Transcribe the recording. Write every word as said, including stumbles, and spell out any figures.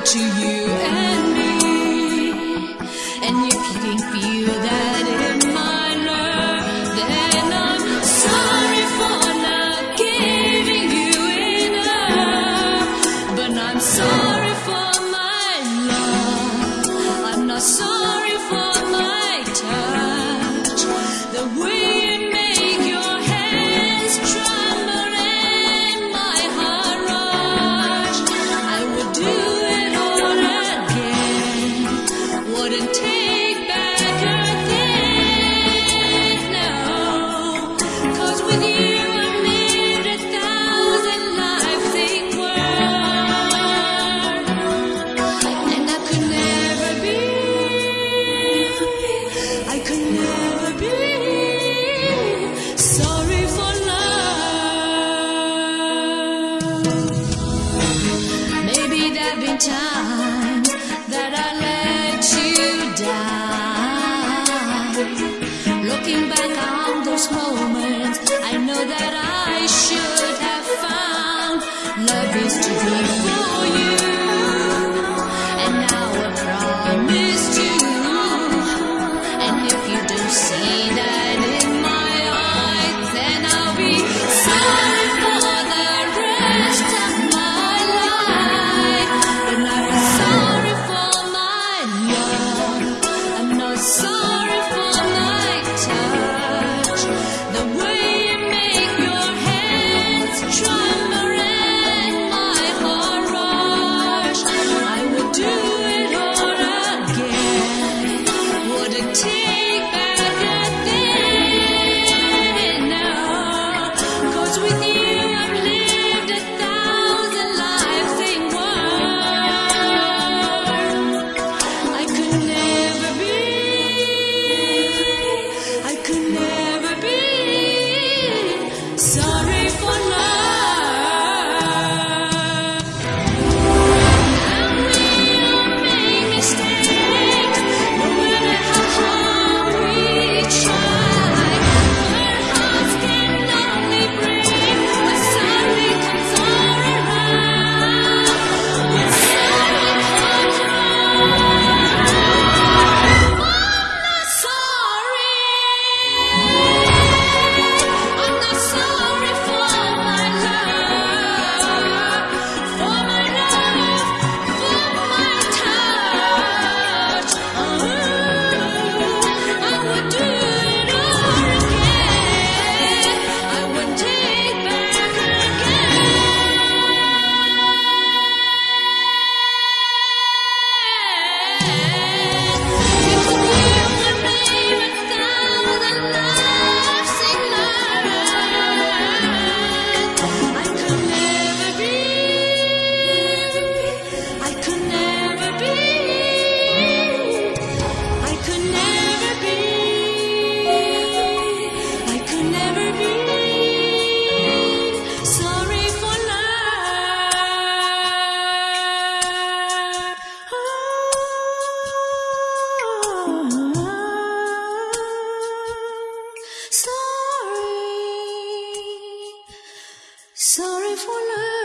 to you and me. And if you can feel that in my love, then I'm sorry for not giving you enough. But I'm sorry for my love. I'm not sorry for my touch. The way you make your hands tremble and my heart rush. I would do it all again. Wouldn't take back a thing, no. 'Cause with you I've lived a thousand lives in one. And I could never be, I could never be sorry for love. Maybe there've been times that I let you down. Looking back on those moments, I know that I should have found love is to be for you. And now I promise to, and if you don't see that in my eyes, then I'll be sorry for the rest of my life. But I'm not sorry for my love. I'm not sorry for my touch. The way you make your hands tremble and my heart rush. I would do it all again. Wouldn't take back a thing now. 'Cause with you I've lived a thousand lives in one. I could never be, I could never be sorry for love. And we all make mistakes, no matter how hard we try. Our hearts can only break when sorry comes all around. When sorry comes around, I'm not sorry. I'm not sorry for my love, for my love, for my touch. Oh, I would do it all again. I would take back I could never be, I could never be, I could never be sorry for love. Sorry, sorry for love.